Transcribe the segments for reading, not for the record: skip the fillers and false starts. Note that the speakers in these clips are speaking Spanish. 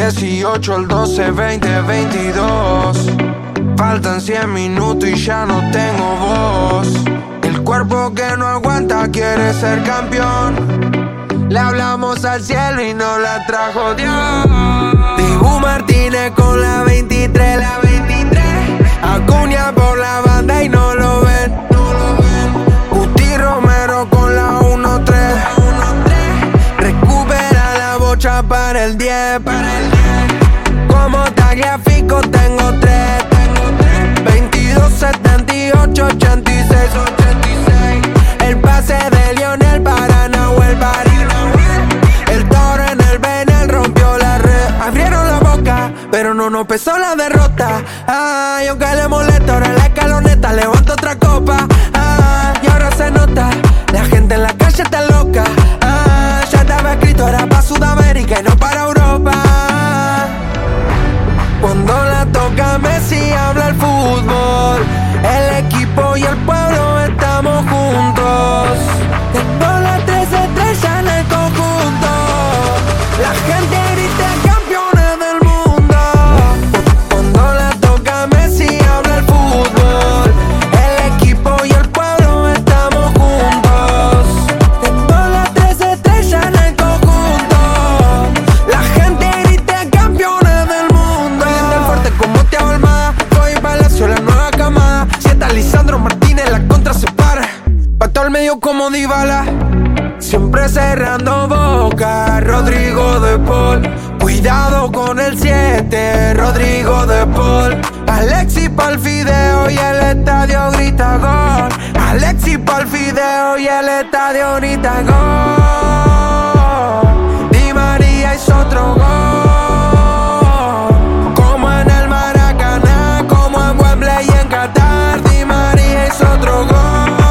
18 al 12, 2022. Faltan 100 minutos y ya no tengo voz. El cuerpo que no aguanta quiere ser campeón. Le hablamos al cielo y no la trajo Dios. Dibu Martínez con la 23, la 23. Acuña por la banda y no lo ven. Guti Romero con la 1-3. Recupera la bocha para el 10. Como Tagliafico tengo 3. 22, 78, 86. El pase de Lionel para Nahuel Bari. El toro en el Benel rompió la red. Abrieron la boca, pero no nos pesó la derrota. Ay, aunque le molesta, ahora la escaloneta levanta otra copa. Y ahora se nota, la gente en la calle está loca. Ya estaba escrito, era para Sudamérica y no para Europa. Cuando la toca Messi habla el fútbol. El equipo y el pueblo estamos juntos. Tengo las 3 estrellas en el conjunto. La gente grita campeones del mundo. Cuando la toca Messi habla el fútbol. El equipo y el pueblo estamos juntos. Tengo las 3 estrellas en el conjunto. La gente grita campeones del mundo. Oye, tan fuerte como Thiago Almada. Voy Palacio, la nueva camada. Si está Lisandro Martínez, la contra se para. Pa' todo el medio como Dybala. Siempre cerrando boca, Rodrigo de Paul. Cuidado con el 7, Rodrigo de Paul. Alexis pa'l fideo y el estadio grita gol. Alexis pa'l fideo y el estadio grita gol. Di María hizo otro gol. Como en el Maracaná, como en Wembley y en Qatar. Di María hizo otro gol.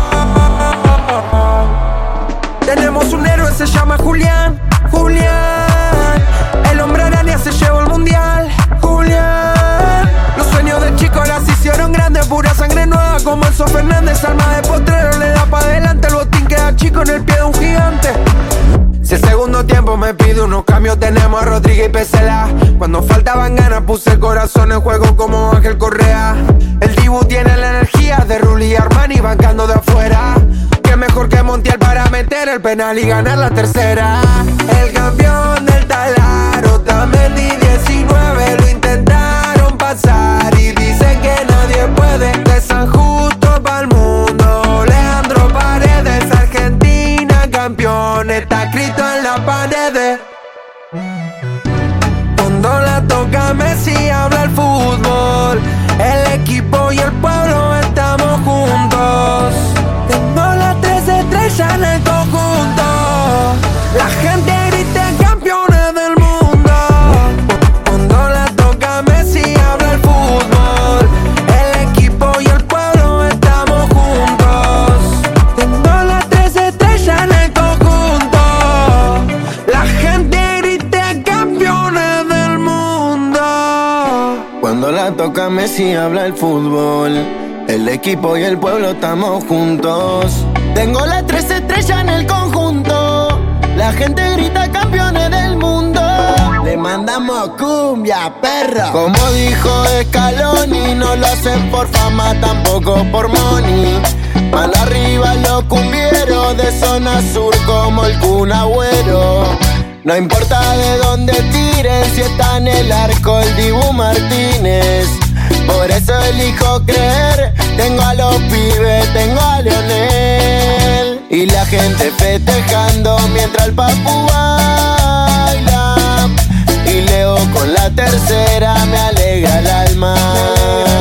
Tenemos un héroe, se llama Julián. Julián, el hombre araña se llevó el mundial. Julián, los sueños de chico las hicieron grandes. Pura sangre nueva como Enzo Fernández. Alma de potrero, le da pa' adelante. El botín queda chico en el pie de un gigante. Si el segundo tiempo me pide unos cambios, tenemos a Rodríguez y Pesela. Cuando faltaban ganas puse el corazón en juego como Ángel Correa. El Dibu tiene la energía de Rulli y Armani bancando de afuera. Qué mejor que Montiel para meter el penal y ganar la tercera. El campeón del Talaro, Tamendi 19. Lo intentaron pasar y dicen que nadie puede. De San Justo pa'l mundo, Leandro Paredes. Argentina campeón, está escrito en la pared. Cuando la toca Messi habla el fútbol. El equipo y el pueblo estamos juntos. Tengo las 3 estrellas en el conjunto. La gente grita campeones del mundo. Cuando la toca Messi habla el fútbol. El equipo y el pueblo estamos juntos. Tengo las 3 estrellas en el conjunto. La gente grita campeones del mundo. Cuando la toca Messi habla el fútbol. El equipo y el pueblo estamos juntos. Tengo las 3 estrellas en el conjunto. La gente grita campeones del mundo. Le mandamos cumbia, perra. Como dijo Scaloni, no lo hacen por fama, tampoco por money. Mano arriba los cumbieros de zona sur como el Kun Agüero. No importa de dónde tiren, si está en el arco el Dibu Martínez. Por eso elijo creer. Tengo a los pibes, tengo a Lionel. Y la gente festejando mientras el papu baila. Y Leo con la tercera me alegra el alma.